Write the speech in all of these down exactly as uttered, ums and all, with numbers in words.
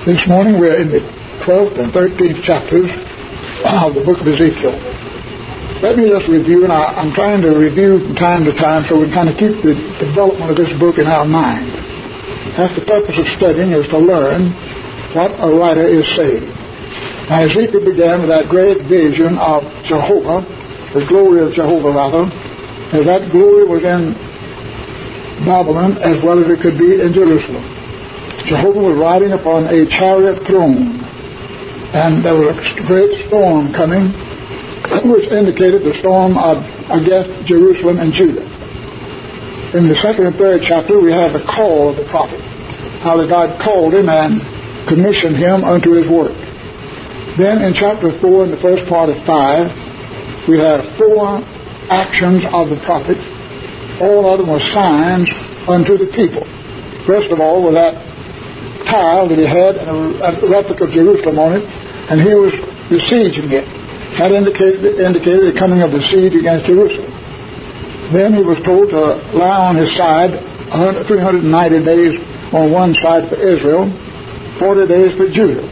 This morning we're in the twelfth and thirteenth chapters of the book of Ezekiel. Let me just review, and I, I'm trying to review from time to time so we can kind of keep the development of this book in our mind. That's the purpose of studying, is to learn what a writer is saying. Now, Ezekiel began with that great vision of Jehovah, the glory of Jehovah rather, and that glory was in Babylon as well as it could be in Jerusalem. Jehovah was riding upon a chariot throne, and there was a great storm coming, which indicated the storm of, against Jerusalem and Judah. In the second and third chapter, we have the call of the prophet, how that God called him and commissioned him unto his work. Then in chapter four, in the first part of five, we have four actions of the prophet. All of them were signs unto the people. First of all, with that tile that he had and a replica of Jerusalem on it, and he was besieging it. That indicated, indicated the coming of the siege against Jerusalem. Then he was told to lie on his side three hundred ninety days on one side for Israel, forty days for Judah.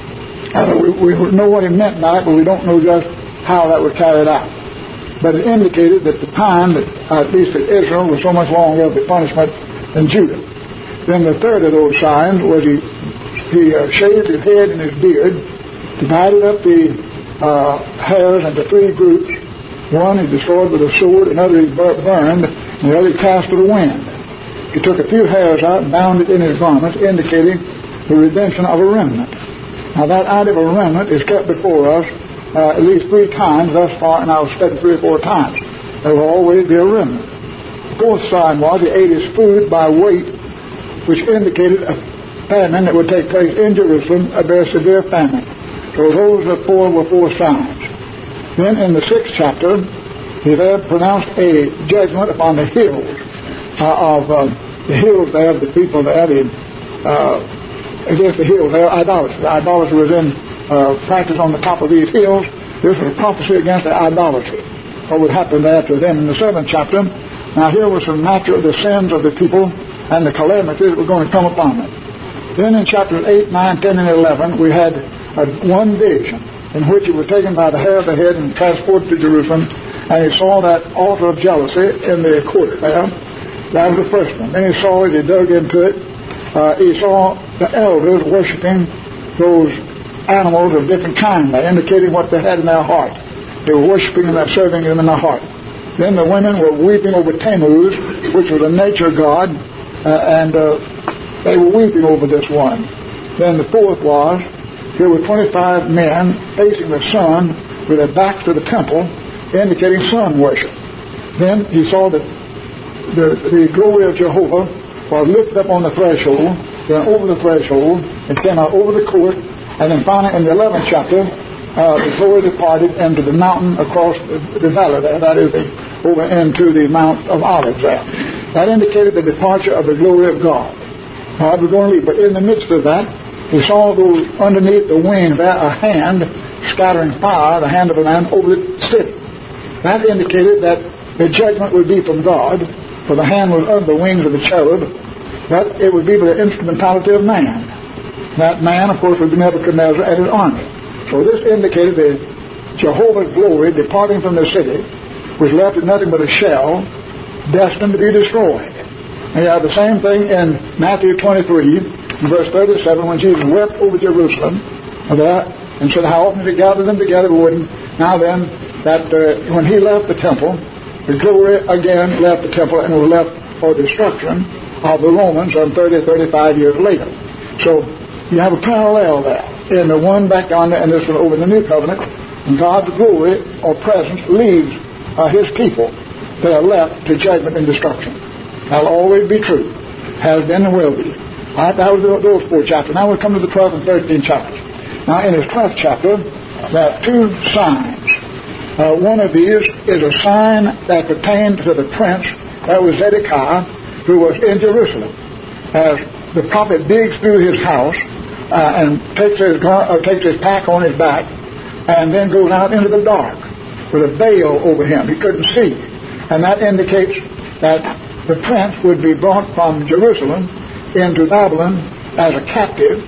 Uh, we, we know what he meant by it, but we don't know just how that was carried out. But it indicated that the time that, uh, at least that Israel, was so much longer of the punishment than Judah. Then the third of those signs was he, he uh, shaved his head and his beard, divided up the uh, hairs into three groups. One he destroyed with a sword, another he burned, and the other he cast to the wind. He took a few hairs out and bound it in his garments, indicating the redemption of a remnant. Now that idea of a remnant is kept before us uh, at least three times thus far, and I was studying three or four times. There will always be a remnant. The fourth sign was he ate his food by weight, which indicated a famine that would take place in Jerusalem, a very severe famine. So those are four were four signs. Then in the sixth chapter, he there pronounced a judgment upon the hills uh, of uh, the hills there of the people there, the, uh, against the hills there, idolatry. The idolatry was in uh, practice on the top of these hills. This was a prophecy against the idolatry, what would happen there to them in the seventh chapter. Now here was some natural, the sins of the people and the calamities that were going to come upon them. Then in chapters eight, nine, ten, and eleven, we had a, one vision in which he was taken by the hair of the head and transported to Jerusalem, and he saw that altar of jealousy in the court there. That was the first one. Then he saw it, he dug into it. Uh, he saw the elders worshiping those animals of different kinds, indicating what they had in their heart. They were worshiping and serving them in their heart. Then the women were weeping over Tammuz, which was a nature god, Uh, and uh, they were weeping over this one. Then the fourth was, there were twenty-five men facing the sun with their backs to the temple, indicating sun worship. Then he saw that the, the glory of Jehovah was lifted up on the threshold, then over the threshold, and came out over the court, and then finally in the eleventh chapter, uh, the glory departed into the mountain across the, the valley there, that is, the, over into the Mount of Olives there. That indicated the departure of the glory of God. God was going to leave. But in the midst of that, he saw those underneath the wing there a hand scattering fire, the hand of a man, over the city. That indicated that the judgment would be from God, for the hand was under the wings of the cherub, but it would be by the instrumentality of man. That man, of course, was Nebuchadnezzar and his army. So this indicated that Jehovah's glory departing from the city was left with nothing but a shell, destined to be destroyed. And you have the same thing in Matthew twenty-three, verse thirty-seven, when Jesus wept over Jerusalem there, and said, how often did he gather them together, but wouldn't. Now then, that uh, when he left the temple, the glory again left the temple and was left for destruction of the Romans some thirty, thirty-five years later. So you have a parallel there in the one back on there and this one over in the New Covenant. And God's glory or presence leaves uh, his people. They are left to judgment and destruction. That'll always be true. Has been and will be. All right, that was those four chapters. Now we'll come to the twelfth and thirteenth chapters. Now in his twelfth chapter, there are two signs. Uh, one of these is a sign that pertained to the prince, that was Zedekiah, who was in Jerusalem. As the prophet digs through his house uh, and takes his, gar- uh, takes his pack on his back, and then goes out into the dark with a veil over him. He couldn't see. And that indicates that the prince would be brought from Jerusalem into Babylon as a captive,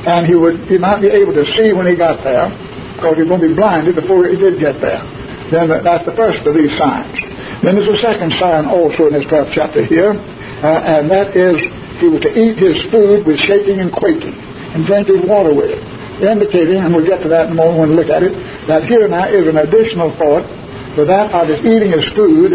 and he would he might be able to see when he got there, because he was going to be blinded before he did get there. Then that's the first of these signs. Then there's a second sign also in this twelfth chapter here, uh, and that is he was to eat his food with shaking and quaking, and drink his water with it, indicating, and we'll get to that in a moment when we look at it, that here now is an additional thought for that of his eating his food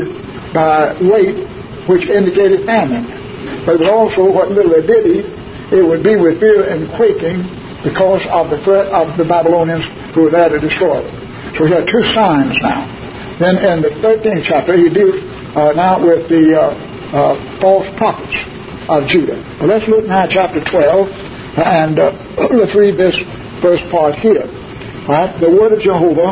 by weight, which indicated famine. But it was also what little they did eat, it would be with fear and quaking because of the threat of the Babylonians who were there to destroy them. So we have two signs now. Then in the thirteenth chapter, he deals uh, now with the uh, uh, false prophets of Judah. Well, let's look now at chapter twelve, and uh, let's read this first part here. All right? The word of Jehovah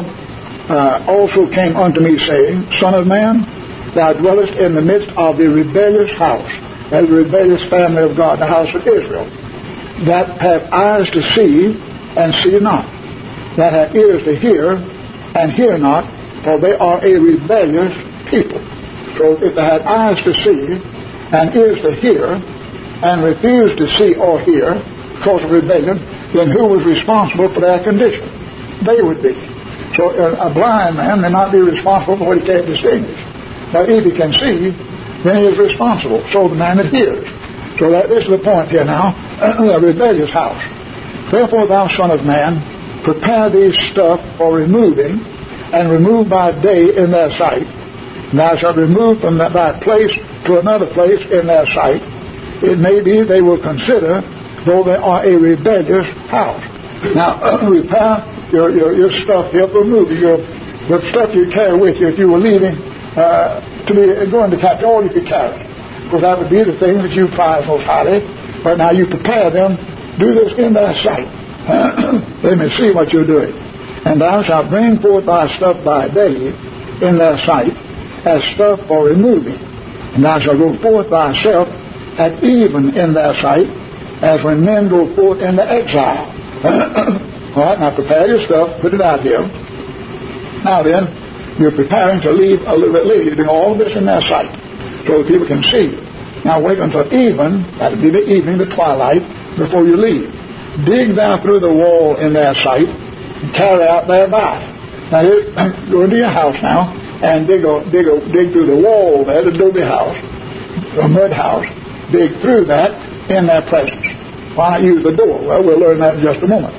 uh, also came unto me, saying, Son of man, thou dwellest in the midst of the rebellious house, as the rebellious family of God, the house of Israel, that have eyes to see and see not, that have ears to hear and hear not, for they are a rebellious people. So if they had eyes to see and ears to hear and refused to see or hear because of rebellion, then who was responsible for their condition? They would be. So a blind man may not be responsible for what he can't distinguish. But if he can see, then he is responsible. So the man that hears. So that this is the point here now, a rebellious house. Therefore, thou son of man, prepare these stuff for removing, and remove by day in their sight. And thou shalt remove from thy place to another place in their sight. It may be they will consider, though they are a rebellious house. Now, uh, repair your, your, your stuff here for removing your, the stuff you carry with you if you were leaving uh, to be going to capture all you could carry. Because that would be the things that you prize most highly. But now you prepare them, do this in their sight. They may see what you're doing. And thou shalt bring forth thy stuff by day in their sight, as stuff for removing. And thou shalt go forth thyself at even in their sight, as when men go forth into exile. All right, now prepare your stuff, put it out here. Now then, you're preparing to leave a little bit later. You're doing all this in their sight, so that people can see. Now wait until even, that'll be the evening, the twilight, before you leave. Dig thou through the wall in their sight, and carry out thereby. Now you go into your house now and dig a, dig a, dig through the wall there, the adobe house, a mud house, dig through that in their presence. Why not use the door? Well, we'll learn that in just a moment.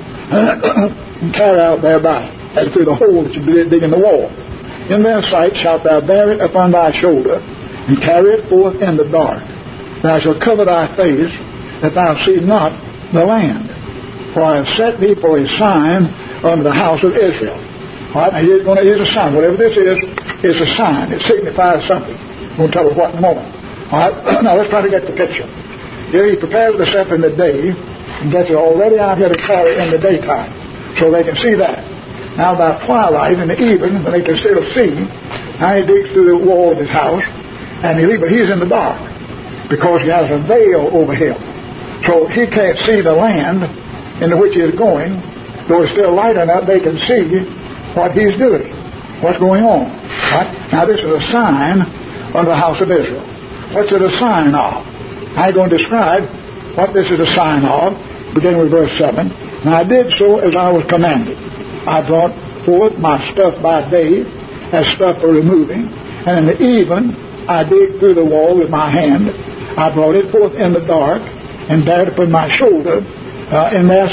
And carry out thereby, and through the hole that you dig in the wall. In their sight shalt thou bear it upon thy shoulder, and carry it forth in the dark. Thou shalt cover thy face, that thou see not the land. For I have set thee for a sign unto the house of Israel. All right, now here's, gonna, here's a sign. Whatever this is, is a sign. It signifies something. We'll tell us what in a moment. All right, now let's try to get the picture. Here he prepares the stuff in the day and gets it already out here to carry in the daytime, so they can see that. Now by twilight in the evening, when they can still see, now he digs through the wall of his house, and he leaves, but he's in the dark because he has a veil over him. So he can't see the land into which he is going. Though it's still light enough, they can see what he's doing, what's going on. Right? Now this is a sign unto the house of Israel. What's it a sign of? I'm going to describe what this is a sign of, beginning with verse seven. And I did so as I was commanded. I brought forth my stuff by day as stuff for removing, and in the even I digged through the wall with my hand. I brought it forth in the dark and bare it upon my shoulder uh, in their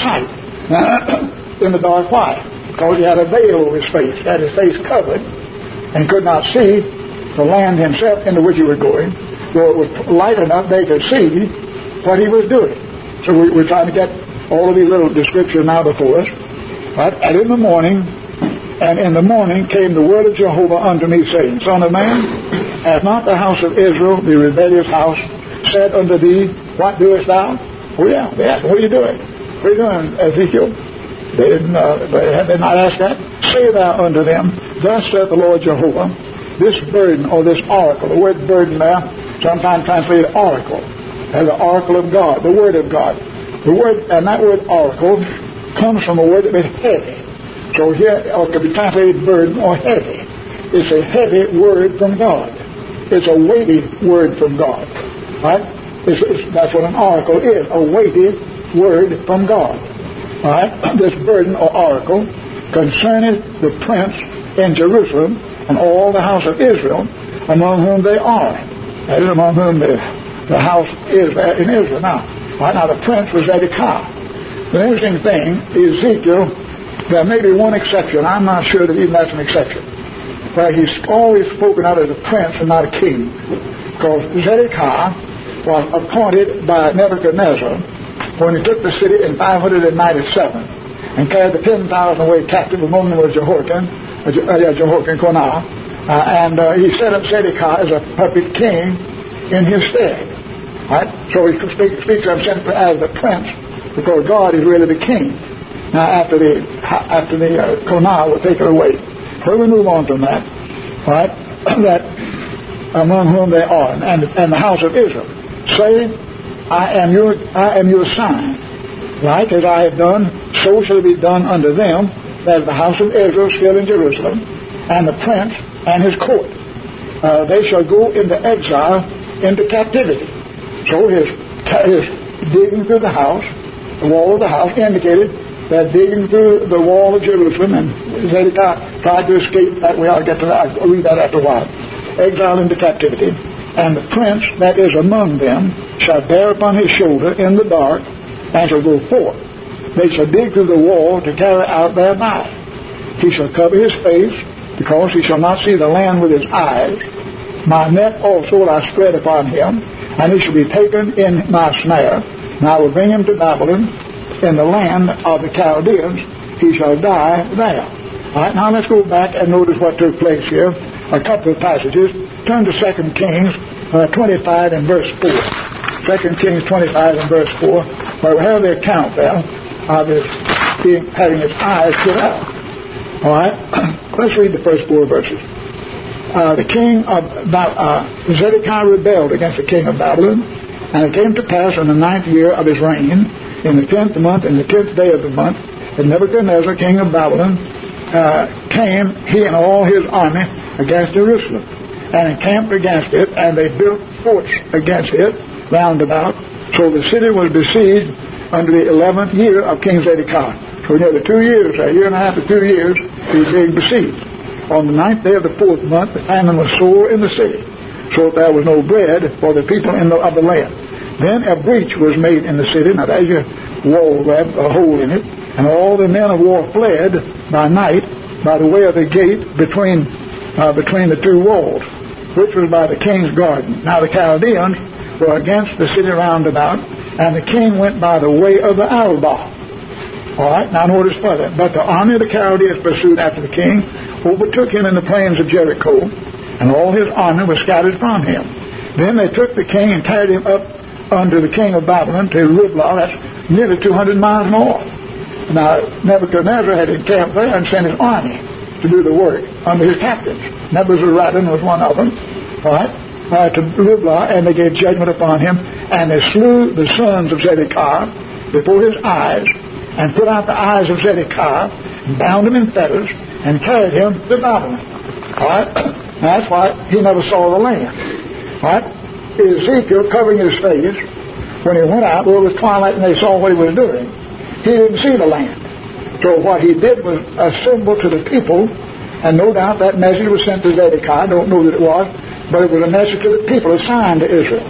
sight. In the dark. Why? Because he had a veil over his face. He had his face covered and could not see the land himself into which he was going. Though it was light enough, they could see what he was doing. So we, we're trying to get all of these little descriptions now before us. Right? And in the morning, and in the morning came the word of Jehovah unto me, saying, Son of man, hath not the house of Israel, the rebellious house, said unto thee, What doest thou? Oh yeah, they asked, what are you doing? What are you doing, Ezekiel? They didn't, uh, they had they not asked that. Say thou unto them, Thus saith the Lord Jehovah, this burden or this oracle, the word burden there, sometimes translated oracle, as the oracle of God, the word of God. The word, and that word oracle comes from a word that means heavy. So here, or it could be translated burden or heavy. It's a heavy word from God. It's a weighty word from God. Right? It's, it's, that's what an oracle is, a weighty word from God. all right, this burden or oracle concerning the prince in Jerusalem and all the house of Israel, among whom they are. That is, among whom the, the house is in Israel. Now, right now the prince was Zedekiah. The interesting thing, Ezekiel, there may be one exception. I'm not sure that even that's an exception, where he's always spoken of as a prince and not a king, because Zedekiah was appointed by Nebuchadnezzar when he took the city in five hundred ninety-seven and carried the ten thousand away captive. Among them was Jehoiakim, uh, uh, Jehoiakim Konah, uh, and uh, he set up Zedekiah as a puppet king in his stead. Right? So he speaks, speaks of him simply as the prince, because God is really the king. Now, after the after the uh, Konah will take it away. So we move on from that. Right? That among whom they are, and and the house of Israel. Say, I am your I am your sign. Like as I have done, so shall it be done unto them, that is the house of Israel still in Jerusalem, and the prince and his court. Uh, they shall go into exile, into captivity. So his, his digging through the house, the wall of the house, indicated that digging through the wall of Jerusalem, and Zedekiah tried to escape that way. I'll get to that. I'll read that after a while. Exile into captivity. And the prince that is among them shall bear upon his shoulder in the dark, and shall go forth. They shall dig through the wall to carry out their knife. He shall cover his face, because he shall not see the land with his eyes. My net also will I spread upon him, and he shall be taken in my snare. And I will bring him to Babylon, in the land of the Chaldeans. He shall die there. All right, now let's go back and notice what took place here. A couple of passages. Turn to Second Kings uh, twenty-five and verse four. Second Kings twenty-five and verse four, where we have the account there of his being, having his eyes put out. All right, let's read the first four verses. Uh, the king of uh, Zedekiah rebelled against the king of Babylon, and it came to pass in the ninth year of his reign, in the tenth month, in the tenth day of the month, that Nebuchadnezzar, king of Babylon, uh, came, he and all his army, against Jerusalem, and encamped against it, and they built forts against it round about. So the city was besieged under the eleventh year of King Zedekiah. So nearly two years, a year and a half to two years, he was being besieged. On the ninth day of the fourth month, the famine was sore in the city, so that there was no bread for the people in the, of the land. Then a breach was made in the city, now there's your wall there, a hole in it, and all the men of war fled by night by the way of the gate between Uh, between the two walls, which was by the king's garden. Now the Chaldeans were against the city round about, and the king went by the way of the Arabah. All right, now notice further. But the army of the Chaldeans pursued after the king, overtook him in the plains of Jericho, and all his army was scattered from him. Then they took the king and carried him up under the king of Babylon to Riblah, that's nearly two hundred miles north. Now Nebuchadnezzar had encamped there and sent his army to do the work under his captains. Nebuzaradan was one of them, right, uh, to Riblah, and they gave judgment upon him, and they slew the sons of Zedekiah before his eyes, and put out the eyes of Zedekiah, and bound him in fetters, and carried him to Babylon. All right, that's why he never saw the land. All right, Ezekiel covering his face when he went out, well, it was twilight, and they saw what he was doing. He didn't see the land. So what he did was a symbol to the people, and no doubt that message was sent to Zedekiah. I don't know that it was, but it was a message to the people, a sign to Israel,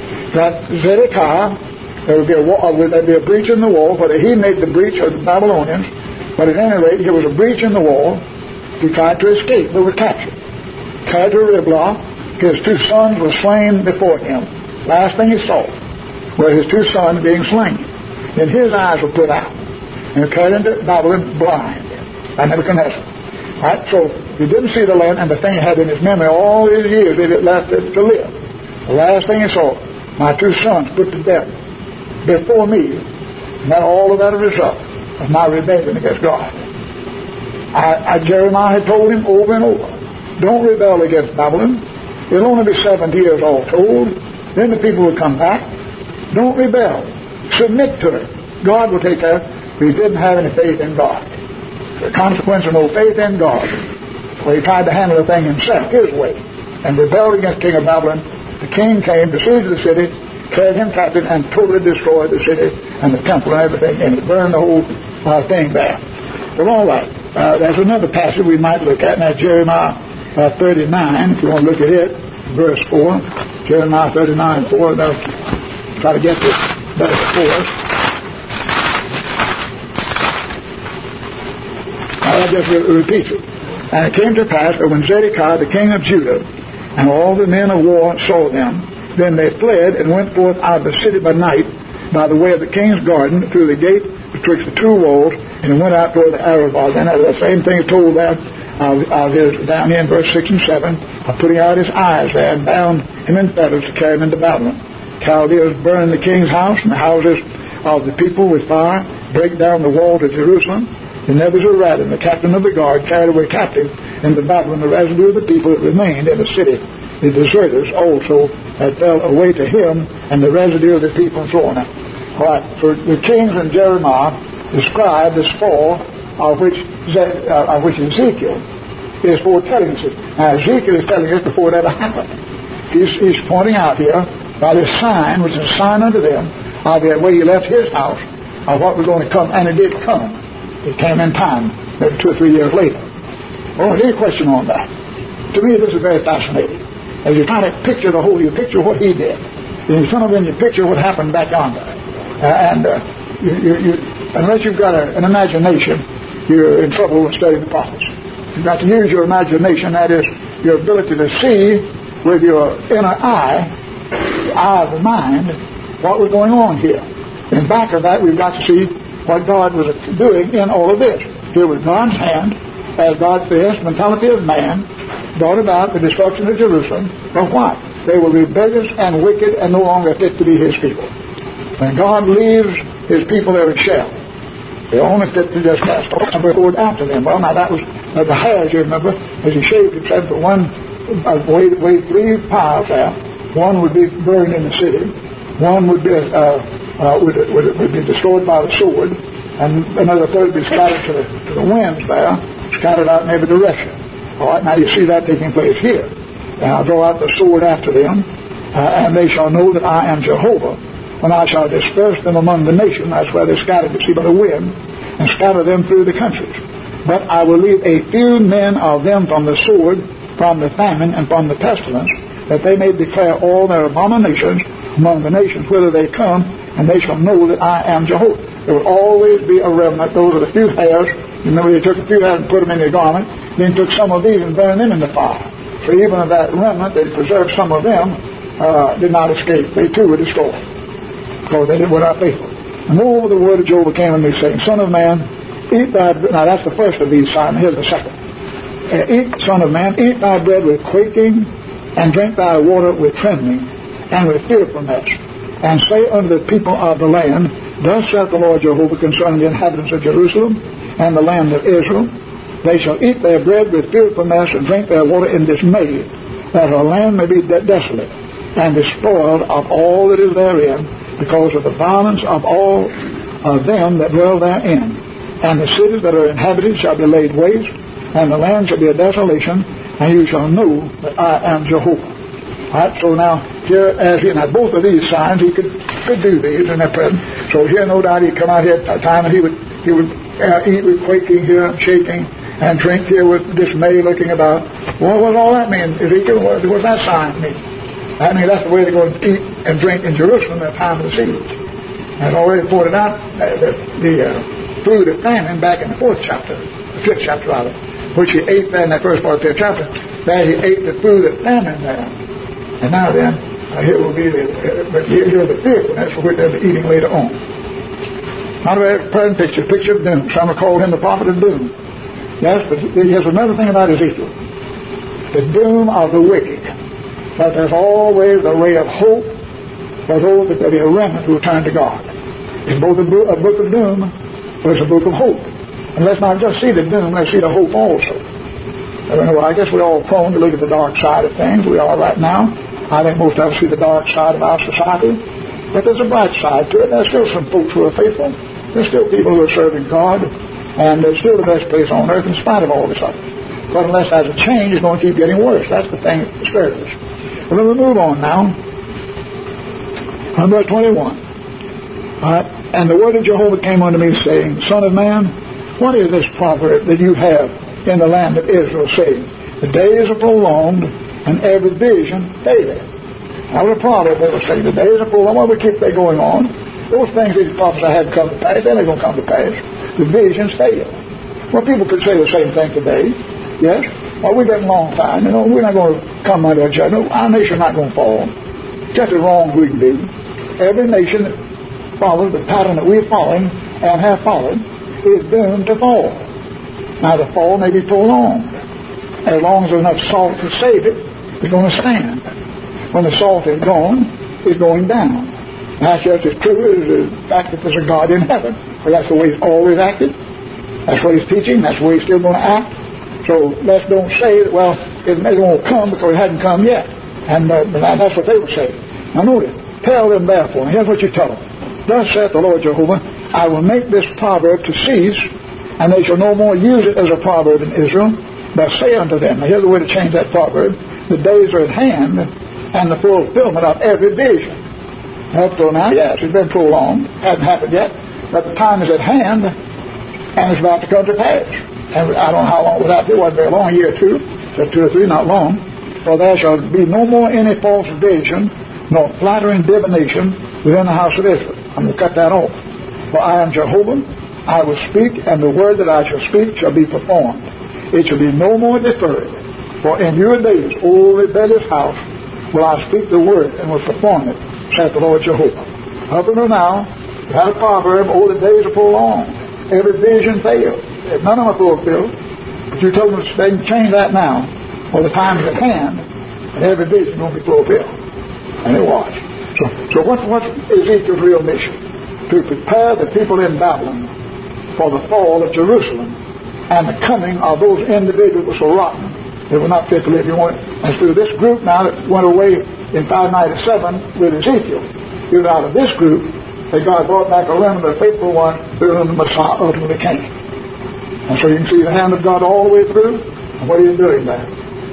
that Zedekiah, there would be a, wall, there would be a breach in the wall, whether he made the breach or the Babylonians, but at any rate, there was a breach in the wall. He tried to escape. They were captured. Carried to Riblah. His two sons were slain before him. Last thing he saw were his two sons being slain. Then his eyes were put out, and carried into Babylon blind by Nebuchadnezzar. Right? So he didn't see the land, and the thing he had in his memory all these years that it left it to live. The last thing he saw, my two sons put to death before me, and that all of that a result of my rebellion against God. I, I, Jeremiah had told him over and over, don't rebel against Babylon. It'll only be seventy years all told. Then the people will come back. Don't rebel. Submit to it. God will take care. He didn't have any faith in God. The consequence of no faith in God. Well, he tried to handle the thing himself, his way, and rebelled against the king of Babylon. The king came, besieged the city, carried him captive, and totally destroyed the city and the temple and everything, and he burned the whole uh, thing there. Well, all right. Uh, there's another passage we might look at, and that's Jeremiah uh, thirty-nine, if you want to look at it, verse four. Jeremiah thirty-nine, four. Now, try to get this better for us. I'll just re- repeat it. And it came to pass that when Zedekiah, the king of Judah, and all the men of war saw them, then they fled and went forth out of the city by night, by the way of the king's garden, through the gate betwixt the two walls, and went out toward the Arabah. Then the same thing is told there, uh, uh, down here in verse six and seven, of putting out his eyes there, and bound him in fetters to carry him into Babylon. Chaldeans burned the king's house and the houses of the people with fire, break down the walls of Jerusalem. And Nebuzaradan, the captain of the guard, carried away captive into Babylon the residue of the people that remained in the city. The deserters also that fell away to him, and the residue of the people and so on. All right, so the kings in Jeremiah describe this fall of which, uh, of which Ezekiel is foretelling us. Now, Ezekiel is telling us before it ever happened. He's, he's pointing out here by this sign, which is a sign unto them, of the way he left his house, of what was going to come, and it did come. It came in time, maybe two or three years later. Well, any question on that? To me, this is very fascinating. As you try to picture the whole, you picture what he did. And in front of him, you picture what happened back yonder. Uh, and uh, you, you, you, unless you've got a, an imagination, you're in trouble with studying the prophets. You've got to use your imagination, that is, your ability to see with your inner eye, the eye of the mind, what was going on here. In back of that, we've got to see what God was doing in all of this. Here was God's hand, as God's the instrumentality of man, brought about the destruction of Jerusalem. But what? They were rebellious and wicked and no longer fit to be his people. When God leaves his people, they're in shell. They're only fit to just cast off and forward after them. Well, now that was uh, the hairs, you remember, as he shaved himself, but one uh, weighed, weighed three piles out. One would be burned in the city. One would be uh, uh, would, would, would be destroyed by the sword, and another third would be scattered to the, to the winds there, scattered out in every direction. All right, now you see that taking place here. And I'll draw out the sword after them, uh, and they shall know that I am Jehovah, when I shall disperse them among the nations. That's where they're scattered, you see, by the wind, and scatter them through the countries. But I will leave a few men of them from the sword, from the famine, and from the pestilence, that they may declare all their abominations among the nations, whither they come, and they shall know that I am Jehovah. There will always be a remnant. Those are the few hairs. You remember, he took a few hairs and put them in your garment, then took some of these and burned them in the fire. So even of that remnant, they preserved some of them, uh, did not escape. They too were destroyed, because they were not faithful. And moreover, the word of Jehovah came to me, saying, Son of man, eat thy bread. Now that's the first of these signs. Here's the second. Uh, eat, son of man, eat thy bread with quaking, and drink thy water with trembling, and with fearfulness. And say unto the people of the land, Thus saith the Lord Jehovah concerning the inhabitants of Jerusalem and the land of Israel, They shall eat their bread with fearfulness, and drink their water in dismay, that the land may be de- desolate, and despoiled of all that is therein, because of the violence of all of them that dwell therein. And the cities that are inhabited shall be laid waste, and the land shall be a desolation, and you shall know that I am Jehovah. All right, so now, here, as he, now both of these signs, he could, could do these in their presence. So here, no doubt, he'd come out here at a time, and he would, he would uh, eat with quaking here, shaking, and drink here with dismay, looking about. Well, what does all that mean, Ezekiel? What does that sign mean? I mean, that's the way they're going to eat and drink in Jerusalem at the time of the siege. As already pointed out, uh, the, the uh, food of famine back in the fourth chapter, the fifth chapter rather, which he ate there in that first part of the fifth chapter. There he ate the food of famine there. And now then, uh, here will be the, uh, but here, here the fearfulness for which they'll be eating later on. Not a present picture, picture of doom. Some have called him the prophet of doom. Yes, but here's another thing about Ezekiel. The doom of the wicked. But there's always a ray of hope for those that there be a remnant who turn to God. It's both a book, a book of doom, but it's a book of hope. And let's not just see the doom, let's see the hope also. I don't know, I guess we're all prone to look at the dark side of things. We are right now. I think most of us see the dark side of our society. But there's a bright side to it. There's still some folks who are faithful. There's still people who are serving God. And it's still the best place on earth in spite of all this other. But unless there's a change, it's going to keep getting worse. That's the thing that disturbs us. Well, then we move on now. Verse twenty-one. All right. And the word of Jehovah came unto me, saying, Son of man, what is this proverb that you have in the land of Israel, saying, the days are prolonged, and every vision faileth? That was a proverb they were saying, the days are prolonged. Why would keep they going on? Those things these prophets hadn't come to pass, they're not going to come to pass. The visions fail. Well, people could say the same thing today. Yes? Well, we've been a long time. You know, we're not going to come under a judgment. Our nation's not going to fall. Just as wrong as we can do. Every nation that follows the pattern that we're following and have followed is doomed to fall. Now, the fall may be prolonged. As long as there's enough salt to save it, it's going to stand. When the salt is gone, it's going down. That's just as true as the fact that there's a God in heaven. For that's the way He's always acted. That's what He's teaching. That's the way He's still going to act. So let's don't say that, well, it may won't come because it hadn't come yet. And uh, that's what they would say. Now notice, tell them therefore, and here's what you tell them. Thus saith the Lord Jehovah, I will make this proverb to cease, and they shall no more use it as a proverb in Israel, but say unto them, now here's the way to change that proverb, the days are at hand, and the fulfillment of every vision. Up till now, yes, it's been prolonged, hasn't happened yet, but the time is at hand, and it's about to come to pass. And I don't know how long without it, it wasn't very long, a year or two, just two or three, not long. For there shall be no more any false vision, nor flattering divination within the house of Israel. I'm going to cut that off. For I am Jehovah, I will speak, and the word that I shall speak shall be performed. It shall be no more deferred. For in your days, O rebellious house, will I speak the word, and will perform it, saith the Lord Jehovah. Up until now, you had a proverb, oh, the days are prolonged. Every vision fails. None of them are fulfilled. But you told them they can change that now, for the time is at hand, and every vision will be fulfilled. And it was. So, so what, what is Ezekiel's real mission? To prepare the people in Babylon for the fall of Jerusalem and the coming of those individuals who were so rotten they were not fit to live. You want, and through this group now that went away in five ninety-seven with Ezekiel, it was out of this group that God brought back a remnant of the faithful one through whom the Messiah ultimately came. And so you can see the hand of God all the way through, and what He is doing there.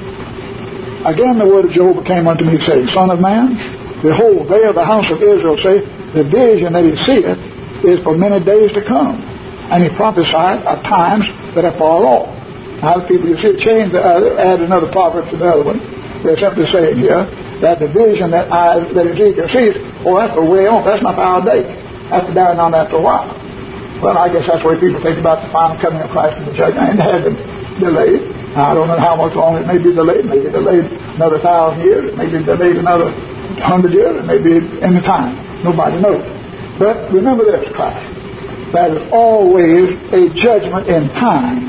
Again the word of Jehovah came unto me, saying, Son of man, behold, they of the house of Israel say, the vision that he seeth is for many days to come. And he prophesied of times that are far off. Now the people, you see, change the other, add another proverb to the other one. They're simply saying here that the vision that I, that Ezekiel sees, oh, that's a way off. That's not for our day. That's down on after a while. Well, I guess that's the way people think about the final coming of Christ in the judgment. And it has been delayed. Now, I don't know how much longer it may be delayed. Maybe delayed another thousand years. It may be delayed another hundred years. It may be in the time. Nobody knows. But remember this, Christ. That is always a judgment in time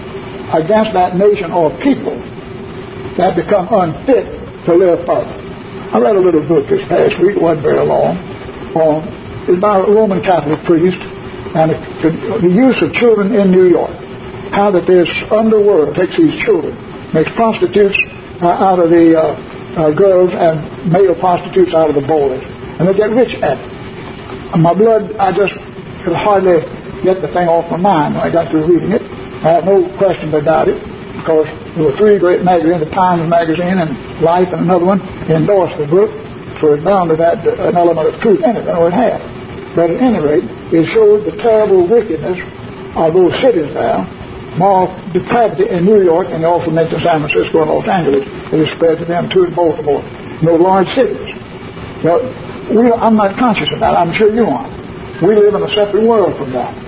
against that nation or people that become unfit to live further. I read a little book this past week, it wasn't very long, on, it's by a Roman Catholic priest, and the, the use of children in New York. How that this underworld takes these children, makes prostitutes uh, out of the uh, uh, girls and male prostitutes out of the boys. And they get rich at it. And my blood, I just could hardly get the thing off my mind when I got through reading it. I had no questions about it, because there were three great magazines, the Times magazine and Life and another one, endorsed the book, so it's bound to have an element of truth in it, or it had. But at any rate, it showed the terrible wickedness of those cities there, moral depravity in New York, and they also mentioned San Francisco and Los Angeles. It is spread to them too, in Baltimore, no large cities. Now, we, I'm not conscious of that. I'm sure you aren't. We live in a separate world from that.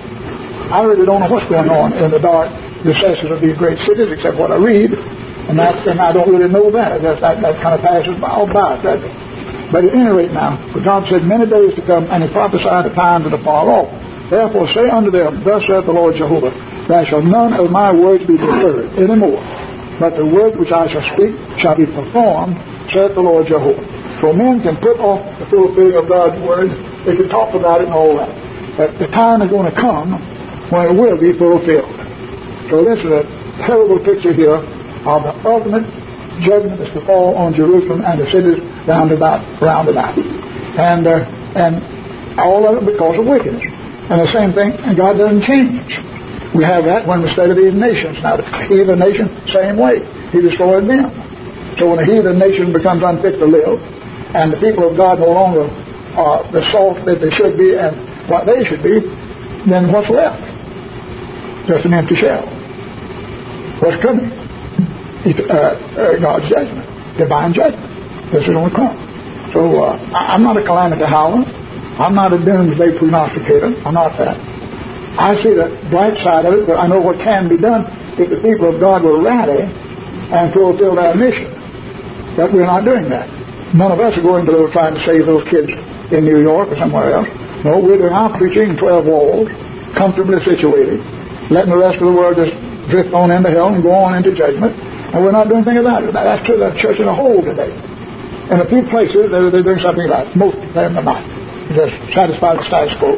I really don't know what's going on in the dark recesses of these great cities, except what I read, and that, and I don't really know that. That, that, that kind of passes by all by it. That, but at any rate now, for God said, many days to come, and He prophesied the times that are far off. Therefore say unto them, thus saith the Lord Jehovah, there shall none of my words be deferred anymore, but the word which I shall speak shall be performed, saith the Lord Jehovah. So men can put off the fulfilling of God's word, they can talk about it and all that. But the time is going to come when it will be fulfilled. So this is a terrible picture here of the ultimate judgment that's to fall on Jerusalem and the cities round about, round about. And, uh, and all of it because of wickedness. And the same thing, and God doesn't change. We have that when we study these nations. Now the heathen nation, same way. He destroyed them. So when a heathen nation becomes unfit to live, and the people of God no longer are the salt that they should be, and what they should be, then what's left? Just an empty shell. What's coming? Uh, uh, God's judgment, divine judgment. This is going to come. So uh, I'm not a calamity howler. I'm not a doomsday prognosticator. I'm not that. I see the bright side of it, but I know what can be done if the people of God will rally and fulfill their mission. But we're not doing that. None of us are going to those trying to save those kids in New York or somewhere else. No, we're doing our preaching in twelve walls, comfortably situated, letting the rest of the world just drift on into hell and go on into judgment. And we're not doing anything about it. That's true of the church as a whole today. In a few places, they're, they're doing something about it. Most of them are not. They're just satisfied with status quo.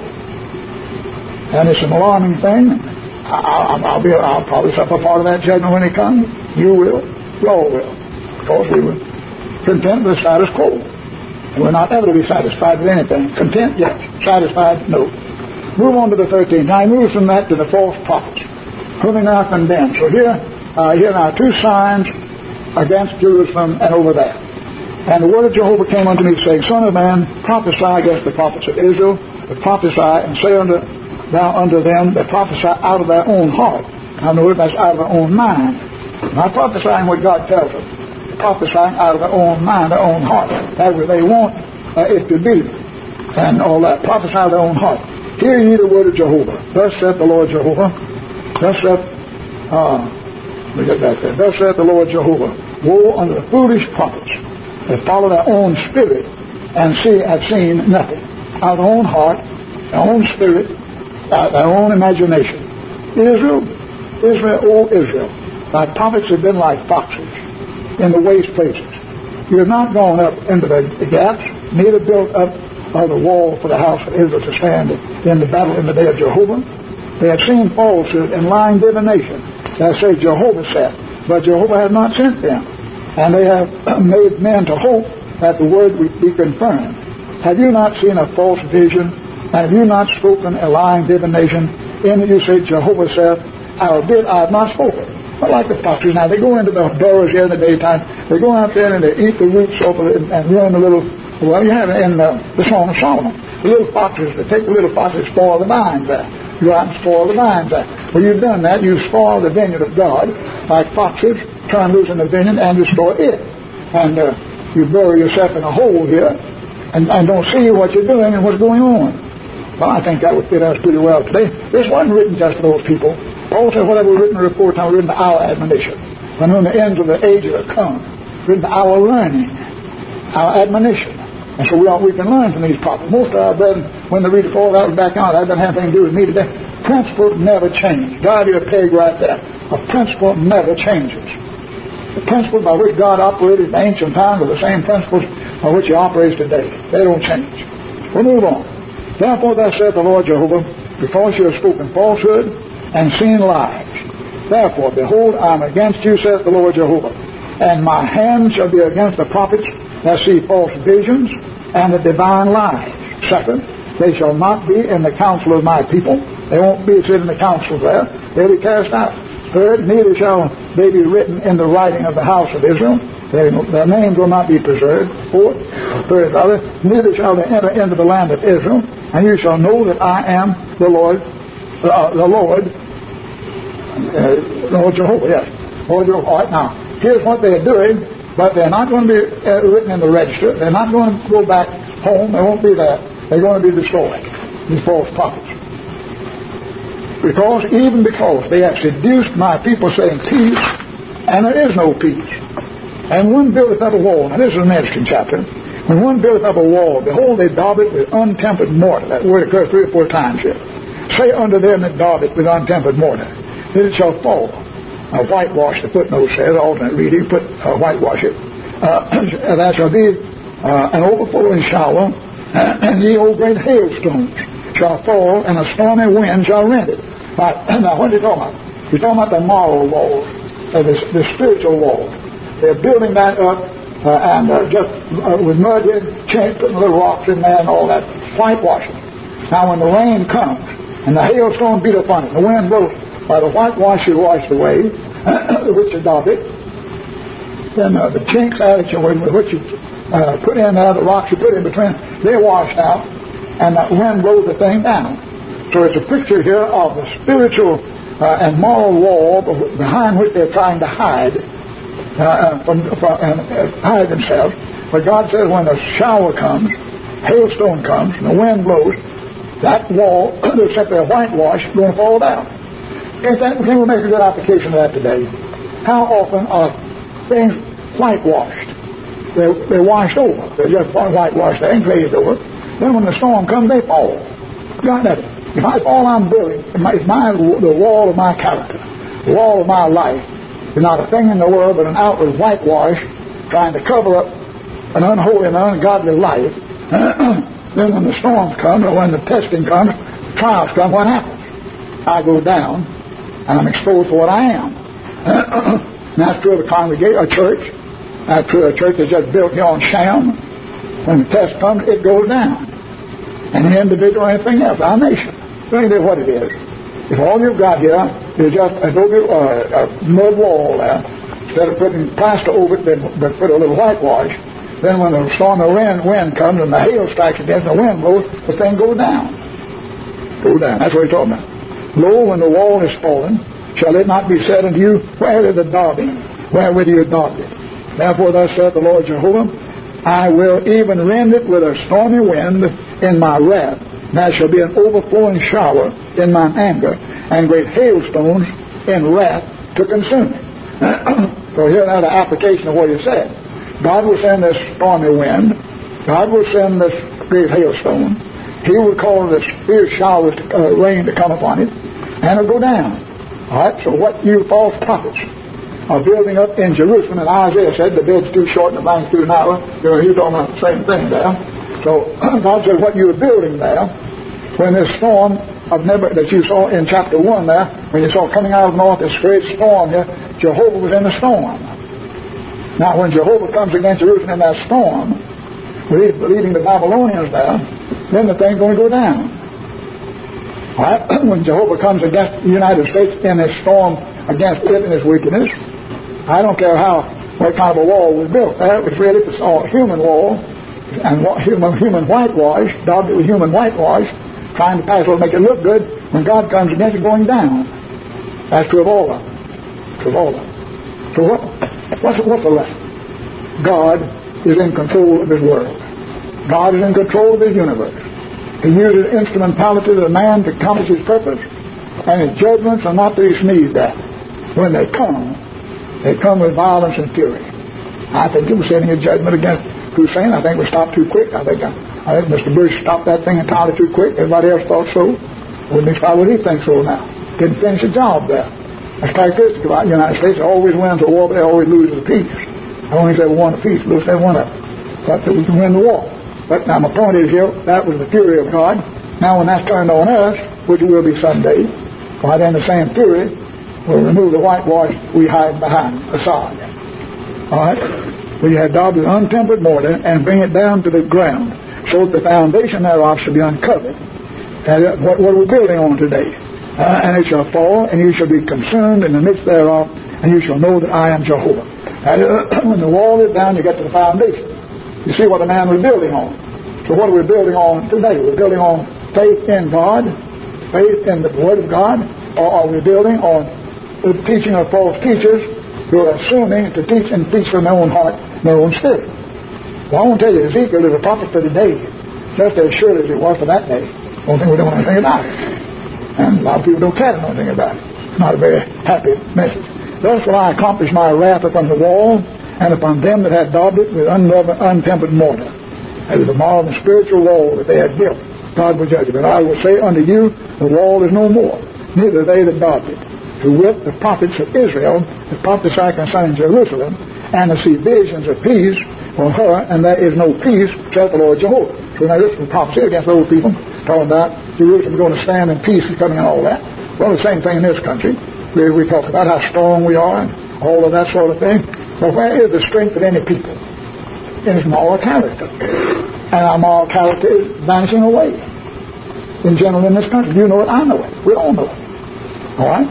And it's an alarming thing. I, I'll, I'll, be, I'll probably suffer part of that judgment when it comes. You will. We all will. Because we were content with the status quo. And we're not ever to be satisfied with anything. Content, yes. Satisfied, no. Move on to the thirteenth. Now I move from that to the false prophets, whom he now condemned. So here, uh, here now two signs against Jerusalem and over there. And the word of Jehovah came unto me, saying, Son of man, prophesy against the prophets of Israel, but prophesy and say unto thou unto them that prophesy out of their own heart. Now notice that's out of their own mind. Not prophesying what God tells them. Prophesying out of their own mind, their own heart. That's what they want uh, it to be. And all that. Prophesy out of their own heart. Hear ye the word of Jehovah. Thus saith the Lord Jehovah. Thus saith, uh, let me get back there. Thus saith the Lord Jehovah. Woe unto the foolish prophets that follow their own spirit and see have seen nothing. Out of their own heart, their own spirit, uh, their own imagination. Israel, Israel, oh Israel, thy prophets have been like foxes in the waste places. You have not gone up into the, the gaps, neither built up uh, the wall for the house of Israel to stand in the battle in the day of Jehovah. They have seen falsehood and lying divination. They say Jehovah said, but Jehovah has not sent them. And they have made men to hope that the word would be confirmed. Have you not seen a false vision? And have you not spoken a lying divination? In that you say, Jehovah said, albeit I have not spoken. But like the foxes now, they go into the burrows here in the daytime. They go out there and they eat the roots off of it and, and run the little, well, you have it in the, the Song of Solomon. The little foxes, they take the little foxes, spoil the vines there. You go out and spoil the vines there. Well, you've done that. You've spoiled the vineyard of God like foxes. Turn loose in the vineyard and destroy it. And uh, you bury yourself in a hole here and, and don't see what you're doing and what's going on. Well, I think that would fit us pretty well today. This wasn't written just for those people. Paul said, whatever was written in the report, now written to our admonition. And when the ends of the age are come, written to our learning, our admonition. And so we, all, we can learn from these prophets. Most of our brethren, when they read the Paul, that was back on. That doesn't have anything to do with me today. Principle never changes. God, you're a peg right there. A principle never changes. The principles by which God operated in ancient times are the same principles by which He operates today. They don't change. We'll move on. Therefore, thus saith the Lord Jehovah, because you have spoken falsehood and seen lies. Therefore, behold, I am against you, saith the Lord Jehovah, and my hand shall be against the prophets that see false visions and the divine lies. Second, they shall not be in the council of my people. They won't be sitting in the council there. They'll be cast out. Third, neither shall they be written in the writing of the house of Israel. Their, their names will not be preserved. Fourth, third, other, neither shall they enter into the land of Israel. And you shall know that I am the Lord, uh, the Lord, uh, Lord Jehovah, yes. Lord Jehovah. All right, now, here's what they're doing, but they're not going to be uh, written in the register. They're not going to go back home. They won't be there. They're going to be destroyed, these false prophets. Because, even because they have seduced my people, saying peace, and there is no peace. And one buildeth up a wall. Now, this is an interesting chapter. When one buildeth up a wall, behold, they daub it with untempered mortar. That word occurs three or four times here. Say unto them that daub it with untempered mortar, that it shall fall. Now, whitewash, the footnote says, alternate reading, put uh, whitewash it. Uh, that shall be uh, an overflowing shower, uh, and ye old great hailstones shall fall, and a stormy wind shall rend it. Right. Now, what are you talking about? You're talking about the moral walls, uh, the, the spiritual walls. They're building that up uh, and uh, just uh, with mud in, putting little rocks in there and all that, whitewashing. Now, when the rain comes and the hailstone beat upon it, the wind blows, by the whitewash is washed away, which is daubed, then uh, the chinks out of it with which you uh, put in there, the rocks you put in between, they're washed out. and the wind blows the thing down. So it's a picture here of the spiritual uh, and moral wall behind which they're trying to hide uh, from, from and uh, hide themselves. But God says when the shower comes, hailstone comes, and the wind blows, that wall, except they're whitewashed, is going to fall down. Can't that, can we make a good application of that today? How often are things whitewashed? They're, they're washed over. They're just whitewashed. They ain't glazed over. Then when the storm comes, they fall. Got that? If I fall, I'm building. It's my, the wall of my character, the wall of my life. There's not a thing in the world but an outward whitewash trying to cover up an unholy and ungodly life. Then when the storms come, or when the testing comes, trials come, what happens? I go down, and I'm exposed to what I am. And that's true of a congregation, a church. That's true of a church that's just built here on sham. When the test comes, it goes down. And the individual or anything else, our nation. Think of what it is. If all you've got here is just a, uh, a mud wall there, instead of putting plaster over it, but put a little whitewash, then when the storm of wind, wind comes and the hail strikes against the wind blows, the thing goes down. Go down. That's what he's talking about. Lo, when the wall is fallen, shall it not be said unto you, where is the daubing? Wherewith you daubed it? Therefore thus saith the Lord Jehovah, I will even rend it with a stormy wind in my wrath. And there shall be an overflowing shower in mine anger, and great hailstones in wrath to consume it. So here now the application of what he said. God will send this stormy wind. God will send this great hailstone. He will cause this fierce showers, to, uh, rain to come upon it, and it'll go down. All right. So what you false prophets are building up in Jerusalem, and Isaiah said the bed's too short and the bank's too narrow. You know, he's talking about the same thing there. So God said what you were building there, when this storm of Nebuchadnezzar that you saw in chapter one there, when you saw coming out of the north this great storm here, Jehovah was in the storm. Now, when Jehovah comes against Jerusalem in that storm, leading the Babylonians there, then the thing's going to go down. All right? When Jehovah comes against the United States in this storm against it and its wickedness, I don't care how, what kind of a wall was built there. It was really a human wall and human, human whitewash, daubed with human whitewash, trying to pass it, make it look good. When God comes against it, going down. That's true of all of them. True of all of them. So what? What's, what's the lesson? God is in control of His world. God is in control of His universe. He uses instrumentalities of man to accomplish His purpose, and His judgments are not to be sneezed at. When they come, they come with violence and fury. I think He was sending His judgment against Hussein. I think we stopped too quick. I think I, I think Mister Bush stopped that thing entirely too quick. Everybody else thought so. Wouldn't why would he think so now? Didn't finish the job there. That's characteristic about the United States. They always win the war, but they always lose the peace. I don't think they ever won a peace, lose every one of them. But we can win the war. But now my point is here, that was the fury of God. Now when that's turned on us, which will be someday, why then the same fury will remove the whitewash we hide behind Assad. Alright? We had daubed with untempered mortar and bring it down to the ground, so that the foundation thereof shall be uncovered. And what, what we're building on today. Uh, and it shall fall, and you shall be consumed in the midst thereof, and you shall know that I am Jehovah. And, uh, when the wall is down, you get to the foundation. You see what a man was building on. So what are we building on today? We're building on faith in God, faith in the Word of God, or are we building on the teaching of false teachers who are assuming to teach and teach from their own heart, their own spirit? Well, I want to tell you, Ezekiel is a prophet for today, just as surely as it was for that day. Don't think we don't know anything about it. And a lot of people don't care to know anything about it. It's not a very happy message. Thus will I accomplish my wrath upon the wall, and upon them that had daubed it with unleavened, untempered mortar. That is the moral and spiritual wall that they had built. God will judge it. But I will say unto you, the wall is no more, neither they that daubed it. To wit, the prophets of Israel, that prophesy concerning Jerusalem, and to see visions of peace for her, and there is no peace, saith the Lord Jehovah. So now this is the prophecy against those people, talking about Jerusalem going to stand and peace is coming and all that. Well, the same thing in this country. We, we talk about how strong we are and all of that sort of thing. But where is the strength of any people? In its moral character. And our moral character is vanishing away. In general in this country. You know it, I know it. We all know it. All right?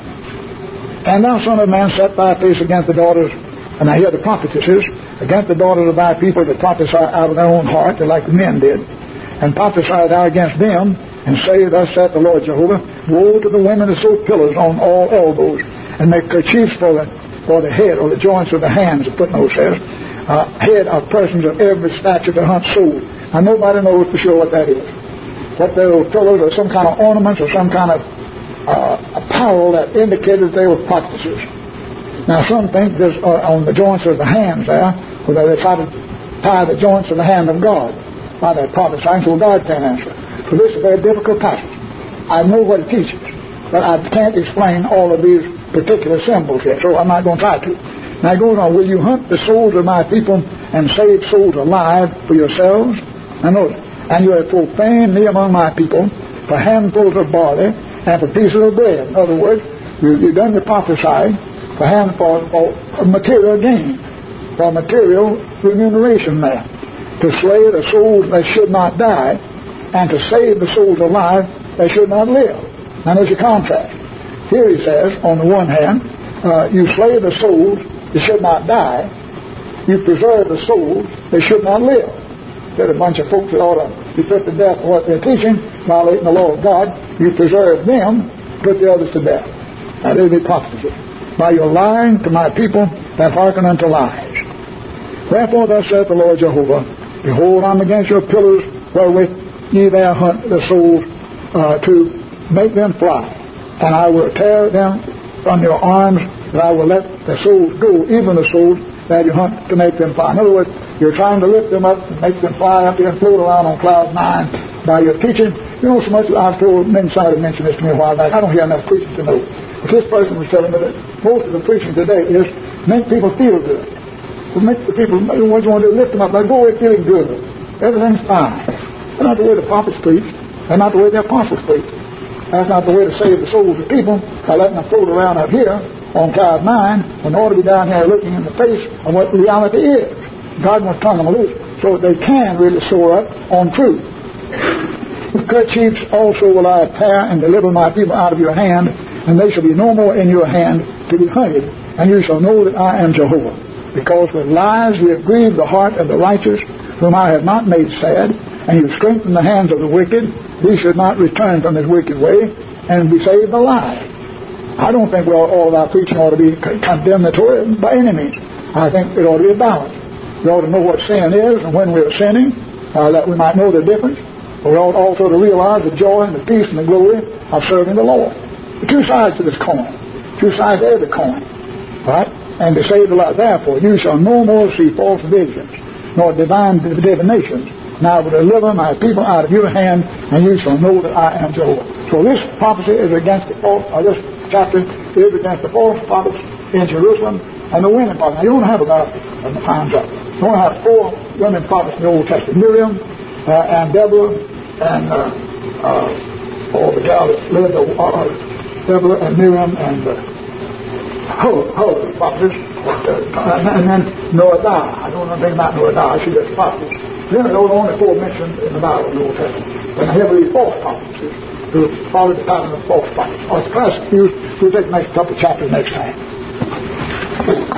And thou, son of man, set thy face against the daughters, and I hear the prophetesses, against the daughters of thy people that prophesy out of their own heart, like the men did. and prophesy thou against them, and say, Thus saith the Lord Jehovah, Woe to the women that sew pillars on all elbows, and make kerchiefs for the, for the head, or the joints of the hands, the footnote says, uh, head of persons of every stature that hunt sold. Now nobody knows for sure what that is. What those pillars are, some kind of ornaments or some kind of uh, apparel that indicated they were prophetesses. Now some think this uh, on the joints of the hands there, where they try to tie the joints of the hand of God by that prophesying, so God can't answer. So this is a very difficult passage. I know what it teaches, but I can't explain all of these particular symbols yet, so I'm not going to try to. Now it goes on, will you hunt the souls of my people and save souls alive for yourselves? Now notice, and you have profaned me among my people for handfuls of barley and for pieces of bread. In other words, you, you've done your prophesying for handfuls of material gain, for material remuneration there, to slay the souls that should not die, and to save the souls alive that should not live. Now there's a contrast. Here he says, on the one hand, uh, you slay the souls that should not die, you preserve the souls that should not live. There's a bunch of folks that ought to be put to death for what they're teaching, violating the law of God. You preserve them, put the others to death. Now there's the prophecy. By your lying to my people that hearken unto lies. Wherefore thus saith the Lord Jehovah, Behold, I'm against your pillars wherewith ye there hunt the souls, uh, to make them fly. And I will tear them from your arms, and I will let the souls go, even the souls that you hunt to make them fly. In other words, you're trying to lift them up and make them fly up here and float around on cloud nine by your teaching. You know, so much I've told men, somebody mentioned this to me a while back. I don't hear enough preaching to know. But this person was telling me that most of the preaching today is make people feel good. To make the people, what you want to do, lift them up, like go away feeling good. Everything's fine. That's not the way the prophets preach. That's not the way the apostles preach. That's not the way to save the souls of people by letting them float around up here on cloud nine when they ought to be down here looking in the face of what reality is. God wants to turn them loose so that they can really soar up on truth. With kerchiefs also will I tear and deliver my people out of your hand, and they shall be no more in your hand to be hunted, and you shall know that I am Jehovah. Because with lies you have grieved the heart of the righteous, whom I have not made sad, and you have strengthened the hands of the wicked, he should not return from his wicked way, and be saved alive. I don't think we ought, all of our preaching ought to be condemnatory by any means. I think it ought to be a balance. We ought to know what sin is and when we're sinning, uh, that we might know the difference. But we ought also to realize the joy and the peace and the glory of serving the Lord. The two sides to this coin. Two sides to every coin. Right? And to say the Lord, therefore, you shall no more see false visions, nor divine divinations. Now I will deliver my people out of your hand, and you shall know that I am Jehovah. So this prophecy is against the false, or this chapter is against the false prophets in Jerusalem and the women prophets. Now you don't have about, uh, time's up. You don't have four women prophets in the Old Testament. Miriam uh, and Deborah and uh, uh, all the gals that lived, uh, Deborah and Miriam and uh, Holy prophets, uh, and then Noadiah. I don't know anything about Noadiah. She just prophets. Then there are only four mentioned in the Bible in the Old Testament. And here we false prophets who follow the pattern of false prophets. Or it's classic. We'll take the next couple of chapters next time.